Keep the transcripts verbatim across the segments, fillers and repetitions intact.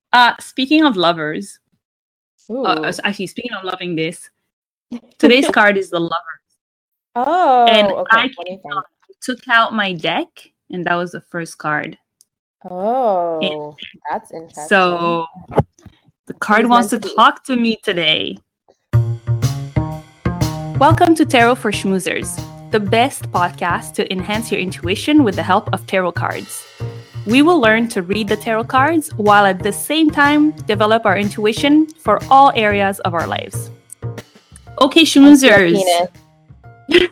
Uh, speaking of lovers, Ooh. uh, actually, speaking of loving this, today's card is the Lovers. Oh, and okay. I, Let me came find out, I took out my deck, and that was the first card. Oh, that's interesting. So the card is wants to meant to be. talk to me today. Welcome to Tarot for Schmoozers, the best podcast to enhance your intuition with the help of tarot cards. We will learn to read the tarot cards while at the same time develop our intuition for all areas of our lives. Okay, schmoozers. Penis.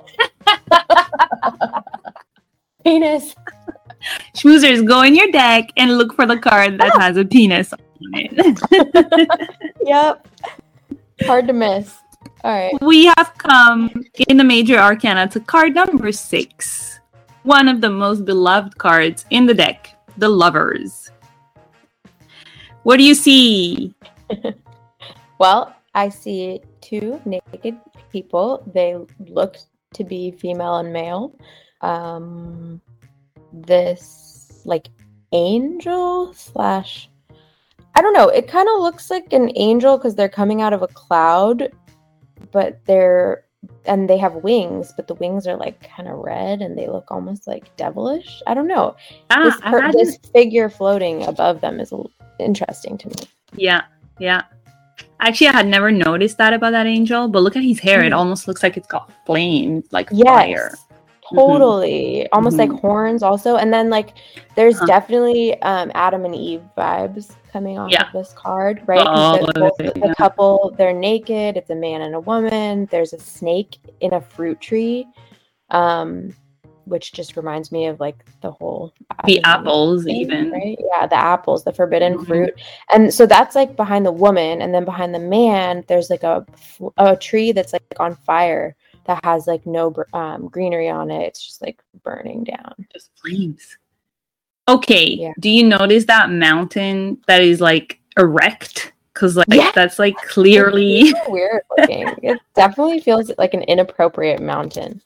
Penis. Schmoozers, go in your deck and look for the card that has a penis on it. Yep. Hard to miss. All right. We have come in the major arcana to card number six. One of the most beloved cards in the deck, the Lovers. What do you see? Well, I see two naked people. They look to be female and male. Um, this like angel slash, I don't know. It kind of looks like an angel because they're coming out of a cloud, but they're and they have wings, but the wings are like kind of red and they look almost like devilish. I don't know. Ah, this, per- I this figure floating above them is interesting to me. Yeah, yeah. Actually, I had never noticed that about that angel, but look at his hair. Mm. It almost looks like it's got flames, like yes, fire. Totally. Mm-hmm. Almost mm-hmm. like horns also. And then like there's huh. definitely um, Adam and Eve vibes coming off yeah. of this card, right? Oh, the, both, the yeah. couple, they're naked. It's a man and a woman. There's a snake in a fruit tree, um, which just reminds me of like the whole the apples thing, even right? Yeah, the apples, the forbidden mm-hmm. fruit. And so that's like behind the woman, and then behind the man there's like a a tree that's like on fire that has like no um, greenery on it. It's just like burning down, just flames. Okay, yeah. Do you notice that mountain that is like erect? Because like yeah. that's like clearly it's so weird looking. It definitely feels like an inappropriate mountain.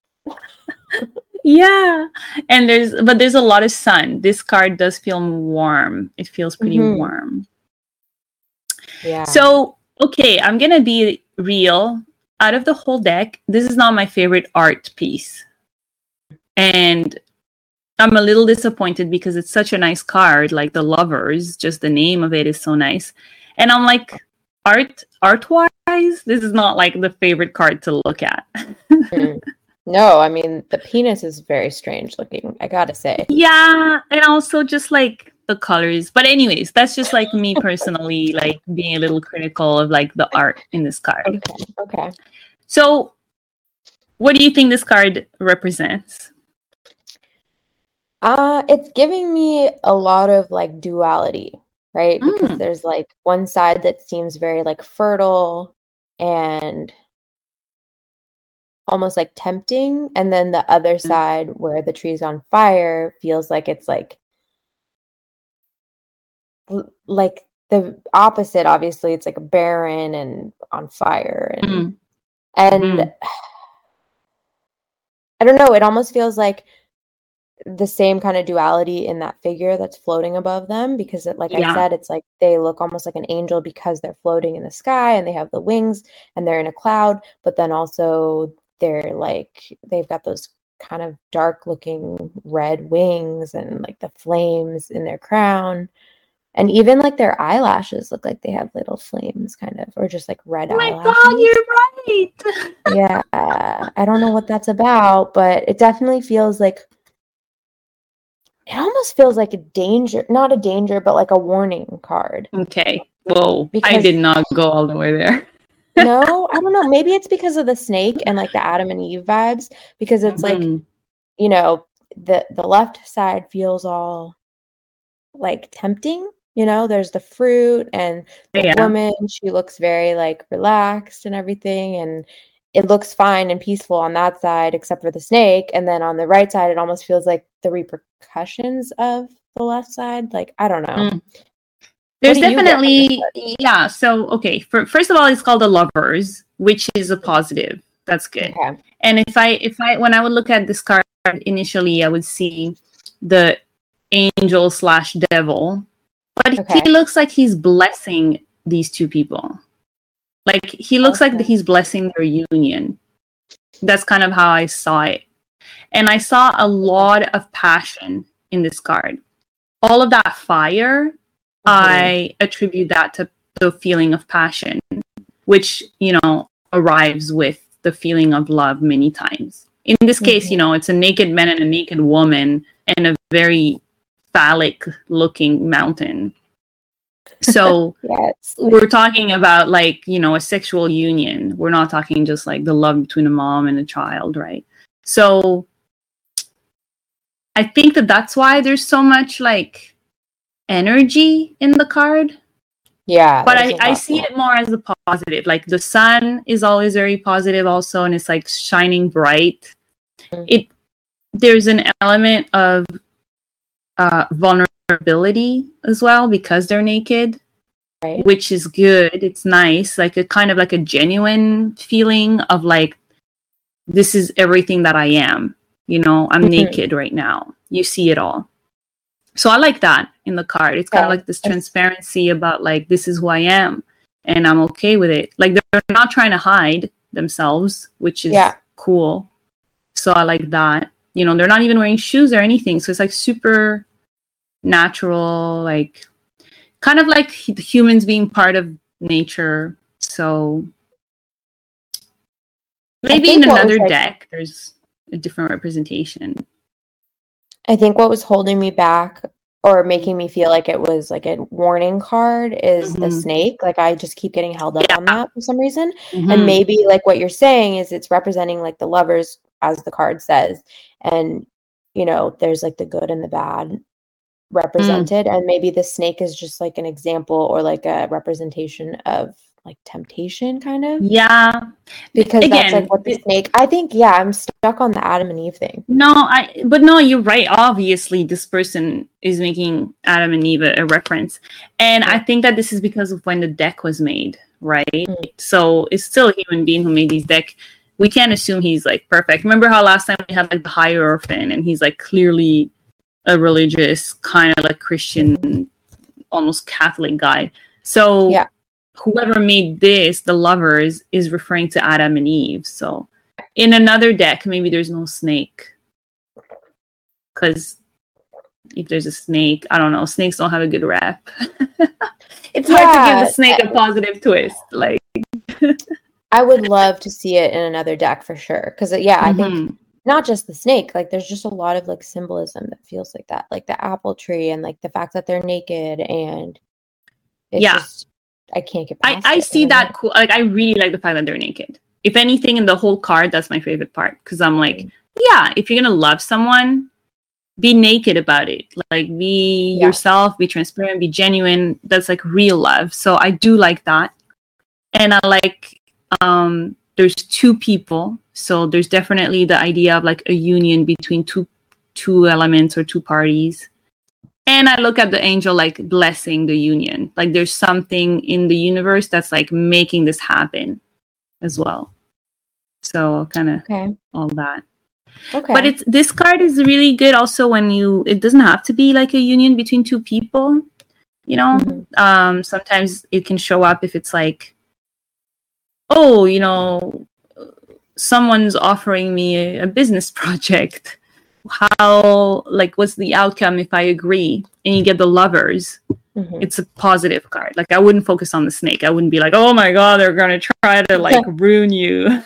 Yeah, and there's but there's a lot of sun. This card does feel warm. It feels pretty mm-hmm. warm. Yeah. So okay, I'm gonna be real. Out of the whole deck, this is not my favorite art piece, and I'm a little disappointed because it's such a nice card. Like the Lovers, just the name of it is so nice, and I'm like, art art wise, this is not like the favorite card to look at. mm. No, I mean, the penis is very strange looking, I gotta say. Yeah, and also just like the colors. But anyways, that's just like me personally, like being a little critical of like the art in this card. Okay, okay. So, what do you think this card represents? Uh, it's giving me a lot of like duality, right? Mm. Because there's like one side that seems very like fertile and almost like tempting, and then the other side where the tree's on fire feels like it's like like the opposite. Obviously it's like barren and on fire, and mm. and mm. I don't know, it almost feels like the same kind of duality in that figure that's floating above them, because it, like yeah. I said, it's like they look almost like an angel because they're floating in the sky and they have the wings and they're in a cloud, but then also they're like, they've got those kind of dark looking red wings and like the flames in their crown. And even like their eyelashes look like they have little flames kind of, or just like red oh eyelashes. Oh my God, you're right. Yeah. I don't know what that's about, but it definitely feels like, it almost feels like a danger, not a danger, but like a warning card. Okay. Whoa. Because I did not go all the way there. No, I don't know. Maybe it's because of the snake and like the Adam and Eve vibes, because it's mm-hmm. like, you know, the the left side feels all like tempting, you know, there's the fruit and the yeah. woman, she looks very like relaxed and everything, and it looks fine and peaceful on that side except for the snake. And then on the right side it almost feels like the repercussions of the left side. Like, I don't know. Mm. There's definitely, yeah. So, okay. For, first of all, it's called the Lovers, which is a positive. That's good. Okay. And if I, if I, when I would look at this card initially, I would see the angel slash devil. but Okay. he looks like he's blessing these two people. Like he looks Okay. like he's blessing their union. That's kind of how I saw it. And I saw a lot of passion in this card. All of that fire, mm-hmm. I attribute that to the feeling of passion, which, you know, arrives with the feeling of love many times. In this case, mm-hmm. you know, it's a naked man and a naked woman and a very phallic looking mountain. So yes. we're talking about like, you know, a sexual union. We're not talking just like the love between a mom and a child, right? So I think that that's why there's so much like energy in the card. Yeah. But I, I see it more as a positive. Like the sun is always very positive also, and it's like shining bright. Mm-hmm. It there's an element of uh, vulnerability as well because they're naked, right. which is good. It's nice, like a kind of like a genuine feeling of like, this is everything that I am. You know, I'm mm-hmm. naked right now. You see it all. So I like that in the card. It's kind yeah. of like this transparency about like, this is who I am and I'm okay with it. Like they're not trying to hide themselves, which is yeah. cool. So I like that. You know, they're not even wearing shoes or anything. So it's like super natural, like kind of like humans being part of nature. So maybe in another like, deck, there's a different representation. I think what was holding me back or making me feel like it was like a warning card is mm-hmm. the snake. Like I just keep getting held up yeah. on that for some reason. Mm-hmm. And maybe like what you're saying is it's representing like the lovers, as the card says. And, you know, there's like the good and the bad represented. Mm. And maybe the snake is just like an example or like a representation of like temptation kind of. Yeah. Because Again, that's like what the it, snake, I think, yeah, I'm stuck on the Adam and Eve thing. No, I, but no, you're right. Obviously, this person is making Adam and Eve a, a reference. And yeah. I think that this is because of when the deck was made, right? Mm. So it's still a human being who made these deck. We can't assume he's like perfect. Remember how last time we had like the Hierophant and he's like clearly a religious kind of like Christian, mm. almost Catholic guy. So yeah. whoever made this, the lovers, is referring to Adam and Eve. So in another deck, maybe there's no snake. Because if there's a snake, I don't know, snakes don't have a good rap. It's yeah, hard to give the snake a positive twist. Like I would love to see it in another deck for sure. Because yeah, I mm-hmm. think not just the snake, like there's just a lot of like symbolism that feels like that. Like the apple tree and like the fact that they're naked and it's yeah. just I can't get past I, I it, see that cool. Like I really like the fact that they're naked. If anything in the whole card, that's my favorite part. Because I'm like, mm-hmm. yeah, if you're gonna love someone, be naked about it. Like be yeah. yourself, be transparent, be genuine. That's like real love. So I do like that. And I like um there's two people. So there's definitely the idea of like a union between two two elements or two parties. And I look at the angel like blessing the union. Like there's something in the universe that's like making this happen as well. So kind of okay. all that. Okay. But it's this card is really good also when you, it doesn't have to be like a union between two people, you know? Mm-hmm. Um, sometimes it can show up if it's like, oh, you know, someone's offering me a, a business project. How, like, what's the outcome if I agree? And you get the lovers. Mm-hmm. It's a positive card. Like, I wouldn't focus on the snake. I wouldn't be like, oh my God, they're going to try to, like, ruin you.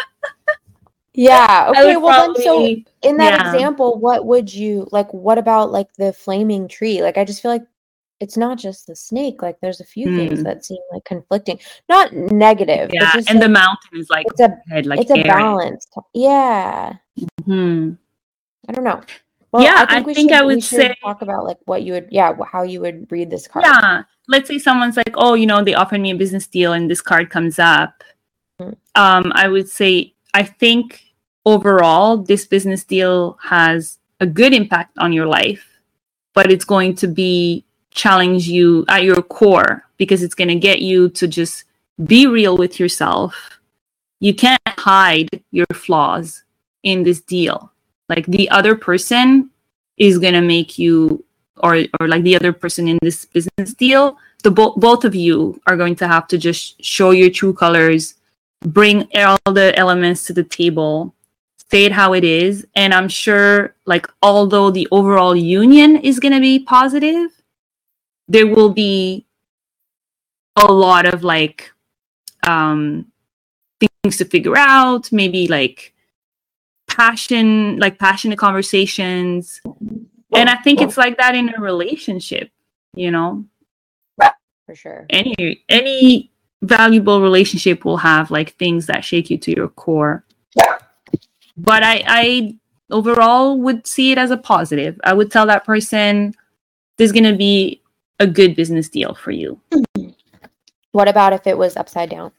Yeah. Okay. Well, probably, then, so in that yeah. example, what would you, like, what about, like, the flaming tree? Like, I just feel like it's not just the snake. Like, there's a few mm. things that seem, like, conflicting. Not negative. Yeah. Just, and like, the mountain is, like, it's a, head, like it's a balance. Yeah. Hmm. I don't know. Well, yeah, I think, I, we think should, I would we should say talk about like what you would, yeah, how you would read this card. Yeah, let's say someone's like, oh, you know, they offered me a business deal, and this card comes up. Mm-hmm. Um, I would say, I think overall, this business deal has a good impact on your life, but it's going to be challenge you at your core because it's going to get you to just be real with yourself. You can't hide your flaws in this deal. Like the other person is going to make you or or like the other person in this business deal, the bo- both of you are going to have to just show your true colors, bring all the elements to the table, say it how it is. And I'm sure, like, although the overall union is going to be positive, there will be a lot of like um things to figure out, maybe like passion, like passionate conversations. And I think it's like that in a relationship, you know. For sure. Any any valuable relationship will have like things that shake you to your core. But I, I overall would see it as a positive. I would tell that person there's going to be a good business deal for you. What about if it was upside down?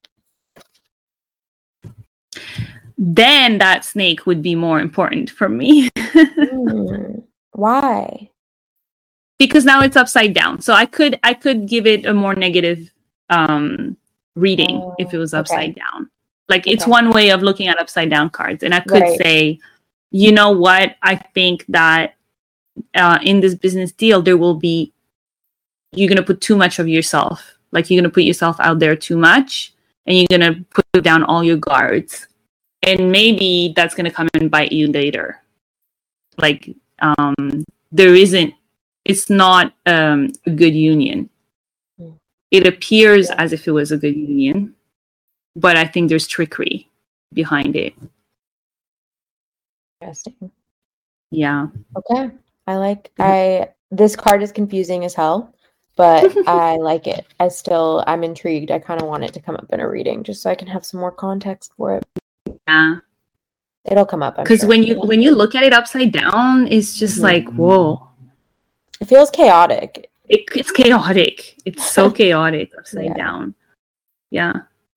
Then that snake would be more important for me. mm, why? Because now it's upside down. So I could I could give it a more negative um, reading uh, if it was upside okay. down. Like okay. It's one way of looking at upside down cards. And I could right. say, you know what? I think that uh, in this business deal, there will be, you're going to put too much of yourself. Like you're going to put yourself out there too much and you're going to put down all your guards. And maybe that's going to come and bite you later. Like um, there isn't, it's not um, a good union. Mm. It appears yeah. as if it was a good union, but I think there's trickery behind it. Interesting. Yeah. Okay. I like, I, this card is confusing as hell, but I like it. I still, I'm intrigued. I kind of want it to come up in a reading just so I can have some more context for it. Yeah. It'll come up. Because sure. when you, when you look at it upside down, it's just mm-hmm. like, whoa. It feels chaotic. It, it's chaotic. It's so chaotic upside yeah. down. Yeah.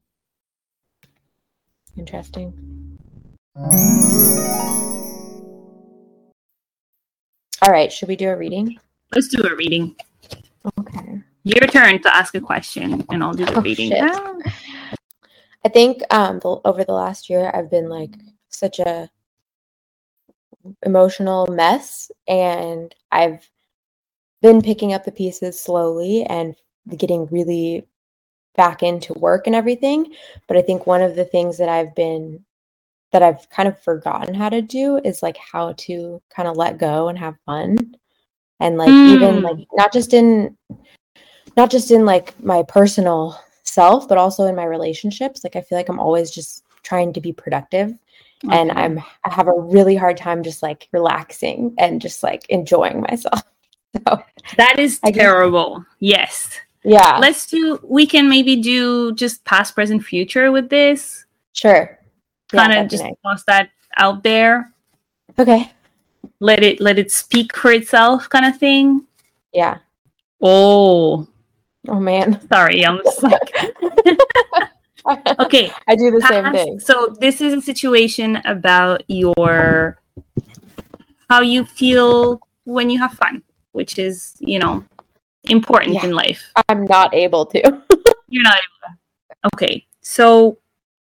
Interesting. All right. Should we do a reading? Let's do a reading. Okay. Your turn to ask a question, and I'll do the oh, reading. Shit. I think um, the, over the last year, I've been like such a emotional mess, and I've been picking up the pieces slowly and getting really back into work and everything. But I think one of the things that I've been, that I've kind of forgotten how to do is like how to kind of let go and have fun. And like, mm. even like, not just in, not just in like my personal self, but also in my relationships. Like, I feel like I'm always just trying to be productive. Okay. And I'm, I have a really hard time just like relaxing and just like enjoying myself. So that is I terrible. Guess. Yes. Yeah. Let's do, we can maybe do just past, present, future with this. Sure. Kind of yeah, just nice. toss that out there. Okay. Let it, let it speak for itself kind of thing. Yeah. Oh. Oh man. Sorry. I'm just like, okay. I do the past, same thing. So this is a situation about your, how you feel when you have fun, which is, you know, important yeah. in life. I'm not able to. You're not able to. Okay. So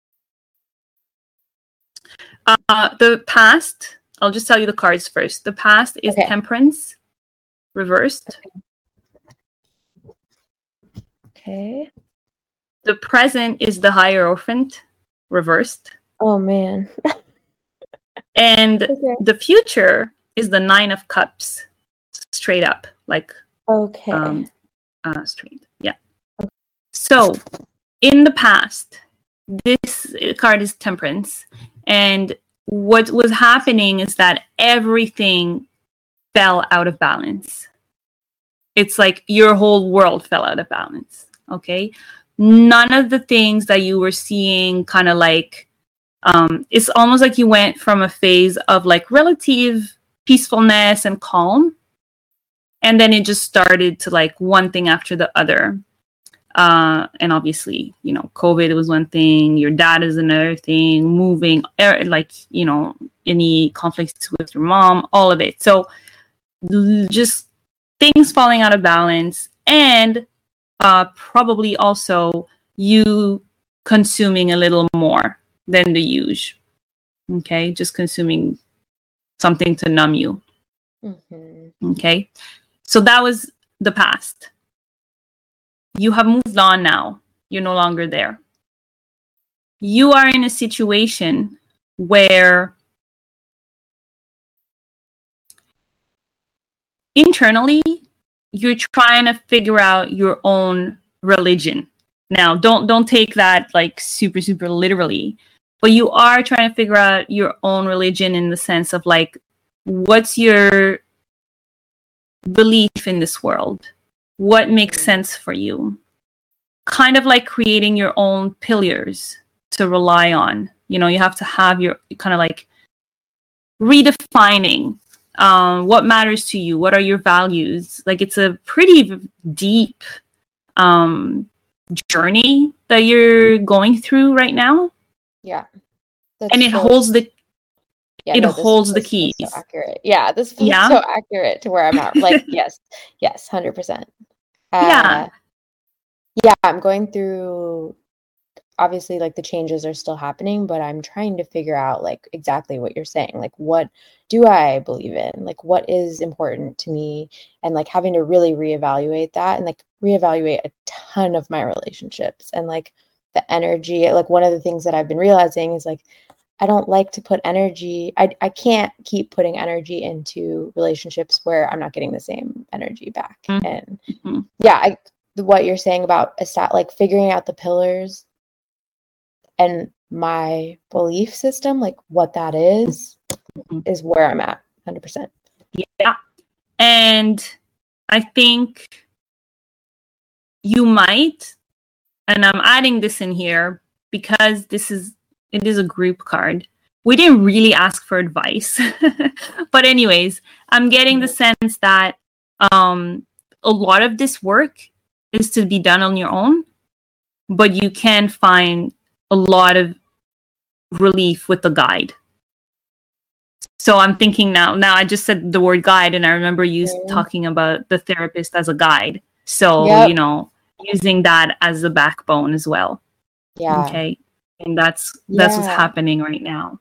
uh, the past, I'll just tell you the cards first. The past is okay. Temperance, reversed. Okay. okay. The present is the Hierophant, reversed. Oh, man. And okay. the future is the Nine of Cups, straight up, like okay, um, uh, straight, yeah. Okay. So, in the past, this card is Temperance, and what was happening is that everything fell out of balance. It's like your whole world fell out of balance. Okay, none of the things that you were seeing, kind of like, um, it's almost like you went from a phase of like relative peacefulness and calm, and then it just started to like one thing after the other. Uh, and obviously, you know, COVID was one thing, your dad is another thing, moving, er, like, you know, any conflicts with your mom, all of it. So just things falling out of balance, and uh, probably also you consuming a little more than the usual. Okay, just consuming something to numb you. Mm-hmm. Okay. So that was the past. You have moved on now. You're no longer there. You are in a situation where internally you're trying to figure out your own religion. Now, don't don't take that like super, super literally, but you are trying to figure out your own religion in the sense of like, what's your belief in this world? What makes sense for you? Kind of like creating your own pillars to rely on. You know, you have to have your kind of like redefining um, what matters to you. What are your values? Like it's a pretty deep um, journey that you're going through right now. Yeah. And it so, holds the yeah, it no, this, holds this the keys. So accurate. Yeah, this feels Yeah. so accurate to where I'm at. Like, yes, yes, one hundred percent. Uh, yeah. Yeah, I'm going through, obviously, like the changes are still happening, but I'm trying to figure out like exactly what you're saying. Like, what do I believe in? Like, what is important to me? And like having to really reevaluate that and like reevaluate a ton of my relationships and like the energy. Like one of the things that I've been realizing is like, I don't like to put energy. I, I can't keep putting energy into relationships where I'm not getting the same energy back. Mm-hmm. And mm-hmm. yeah, I, what you're saying about a stat, like figuring out the pillars and my belief system, like what that is, mm-hmm. is where I'm at one hundred percent. Yeah. And I think you might, and I'm adding this in here because this is, it is a group card. We didn't really ask for advice. But anyways, I'm getting the sense that um, a lot of this work is to be done on your own, but you can find a lot of relief with the guide. So I'm thinking now, now I just said the word guide and I remember you mm. talking about the therapist as a guide. So, yep. you know, using that as a backbone as well. Yeah. Okay. And that's, that's yeah. what's happening right now.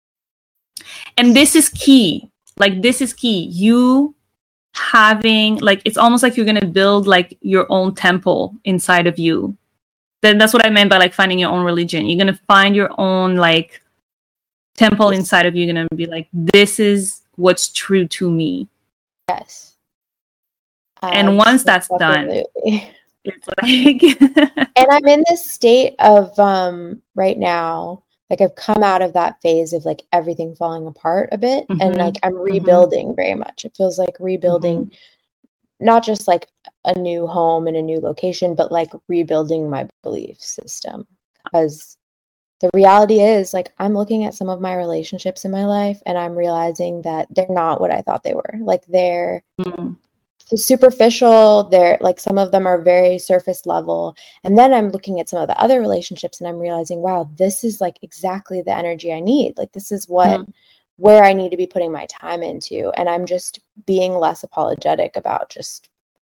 And this is key. Like, this is key. You having, like, it's almost like you're going to build, like, your own temple inside of you. Then that's what I meant by, like, finding your own religion. You're going to find your own, like, temple yes. inside of you. You're going to be like, this is what's true to me. Yes. And uh, once that's absolutely. done, it's like... And I'm in this state of, um, right now, like I've come out of that phase of like everything falling apart a bit mm-hmm. and like I'm rebuilding mm-hmm. very much. It feels like rebuilding, mm-hmm. not just like a new home and a new location, but like rebuilding my belief system. Because the reality is like I'm looking at some of my relationships in my life and I'm realizing that they're not what I thought they were. Like they're mm-hmm. superficial. They're like some of them are very surface level. And then I'm looking at some of the other relationships and I'm realizing, wow, this is like exactly the energy I need. Like this is what mm-hmm. where I need to be putting my time into. And I'm just being less apologetic about just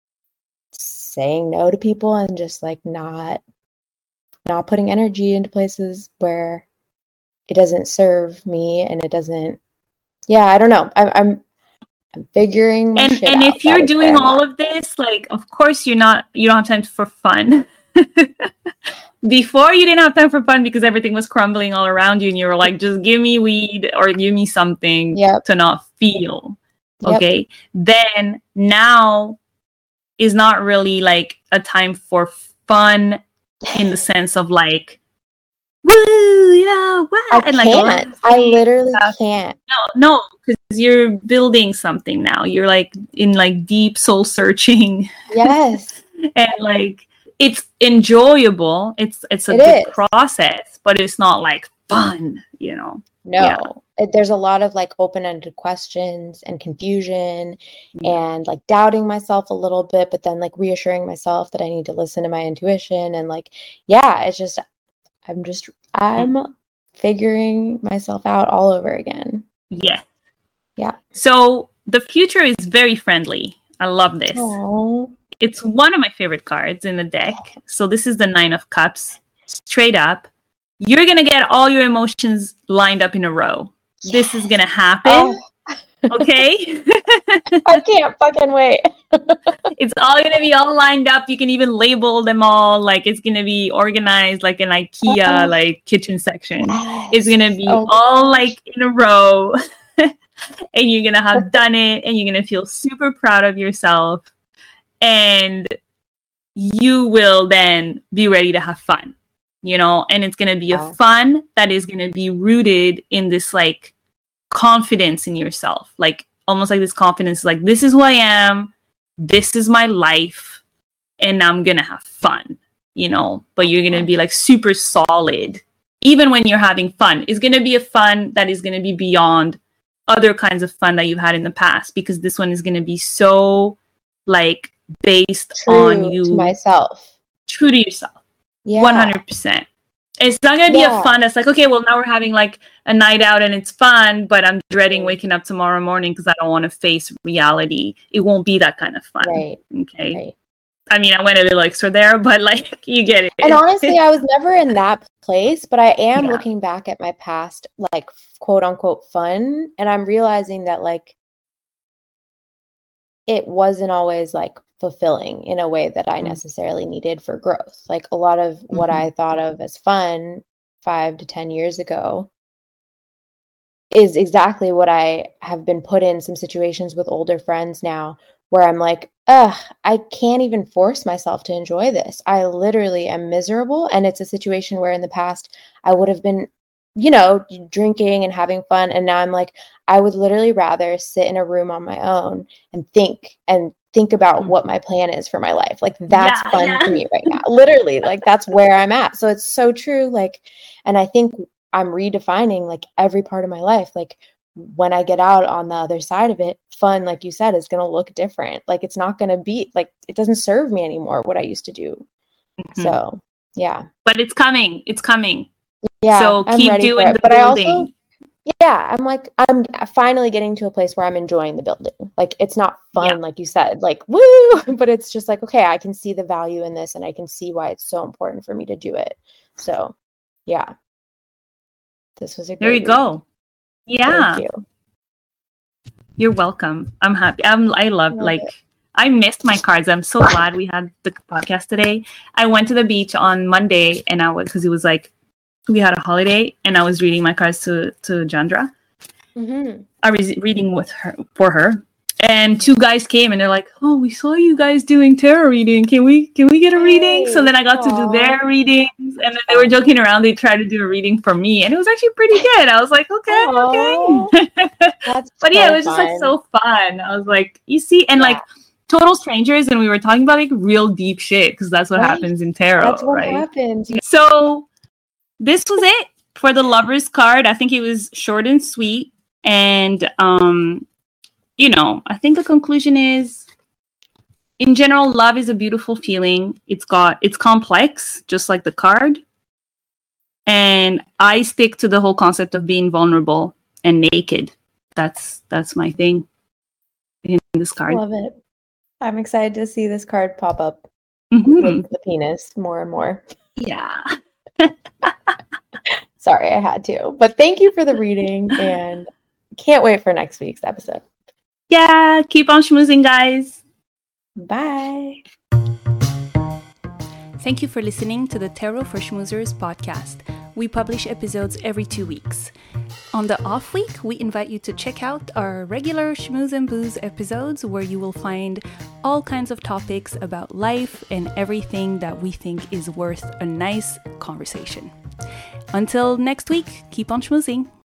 saying no to people and just like not not putting energy into places where it doesn't serve me and it doesn't. Yeah, I don't know. I'm I'm I'm figuring my and shit and out. if you're doing all of this, like, of course you're not, you don't have time for fun. Before you didn't have time for fun because everything was crumbling all around you and you were like, just give me weed or give me something yep. to not feel. Yep. Okay. Then now is not really like a time for fun in the sense of like, woo, you know, what? I and can't. Like, I literally uh, can't. No, no, because you're building something now. You're like in like deep soul searching. Yes. And like it's enjoyable. It's it's a it good is. process, but it's not like fun, you know. No. Yeah. It, there's a lot of like open-ended questions and confusion mm-hmm. and like doubting myself a little bit, but then like reassuring myself that I need to listen to my intuition and like, yeah, it's just I'm just, I'm figuring myself out all over again. Yeah. Yeah. So the future is very friendly. I love this. Aww. It's one of my favorite cards in the deck. So this is the Nine of Cups. Straight up. You're going to get all your emotions lined up in a row. Yes. This is going to happen. Oh. Okay? I can't fucking wait. It's all going to be all lined up. You can even label them all. Like, it's going to be organized like an IKEA, like, kitchen section. Yes. It's going to be Oh, all, like, in a row. And you're going to have done it. And you're going to feel super proud of yourself. And you will then be ready to have fun, you know? And it's going to be Wow. a fun that is going to be rooted in this, like, confidence in yourself. Like, almost like this confidence, like, this is who I am. This is my life, and I'm gonna have fun, you know, but you're gonna be like super solid. Even when you're having fun, it's gonna be a fun that is gonna be beyond other kinds of fun that you've had in the past, because this one is gonna be so like based True on you, to myself. true to yourself, Yeah. one hundred percent. It's not gonna be Yeah. a fun that's like, okay, well, now we're having like a night out and it's fun, but I'm dreading waking up tomorrow morning because I don't want to face reality. It won't be that kind of fun. Right. Okay. Right. I mean, I went a little extra there, but like, you get it. And honestly, I was never in that place, but I am Yeah. looking back at my past, like, quote unquote fun, and I'm realizing that, like, it wasn't always like fulfilling in a way that I Mm. necessarily needed for growth. Like, a lot of what Mhm. I thought of as fun five to ten years ago is exactly what I have been put in some situations with older friends now, where I'm like, ugh, I can't even force myself to enjoy this. I literally am miserable. And it's a situation where in the past I would have been, you know, drinking and having fun. And now I'm like, I would literally rather sit in a room on my own and think and think about Mm. what my plan is for my life. Like, that's Yeah, fun yeah. to me right now. Literally, like, that's where I'm at. So it's so true. Like, and I think I'm redefining like every part of my life. Like, when I get out on the other side of it, fun, like you said, is going to look different. Like, it's not going to be like, it doesn't serve me anymore what I used to do. Mhm. So yeah. But it's coming. It's coming. Yeah. So I'm keep ready for doing it. the But I building. also, yeah, I'm like, I'm finally getting to a place where I'm enjoying the building. Like, it's not fun, Yeah. like you said, like, woo, but it's just like, okay, I can see the value in this and I can see why it's so important for me to do it. So yeah. This was a great There you read. go. Yeah. Thank you. You're welcome. I'm happy. I'm, I love, Love like, it. I missed my cards. I'm so glad we had the podcast today. I went to the beach on Monday and I was, because it was like, we had a holiday and I was reading my cards to, to Jandra. Mm-hmm. I was reading with her, for her. And two guys came and they're like, oh, we saw you guys doing tarot reading. Can we can we get a reading? So then I got to do their Aw. readings. And then they were joking around. They tried to do a reading for me. And it was actually pretty good. I was like, okay, Aw. okay. That's But yeah, so it was just like fun. so fun. I was like, you see, and Yeah. like total strangers. And we were talking about like real deep shit because that's what Right. happens in tarot, That's what right? happens. So this was it for the Lovers card. I think it was short and sweet. And, um, you know, I think the conclusion is, in general, love is a beautiful feeling. It's got, it's complex, just like the card. And I stick to the whole concept of being vulnerable and naked. That's, that's my thing in this card. Love it. I'm excited to see this card pop up Mhm. with the penis more and more. Yeah. Sorry, I had to. But thank you for the reading and can't wait for next week's episode. Yeah. Keep on schmoozing, guys. Bye. Thank you for listening to the Tarot for Schmoozers podcast. We publish episodes every two weeks. On the off week, we invite you to check out our regular Schmooze and Booze episodes where you will find all kinds of topics about life and everything that we think is worth a nice conversation. Until next week, keep on schmoozing.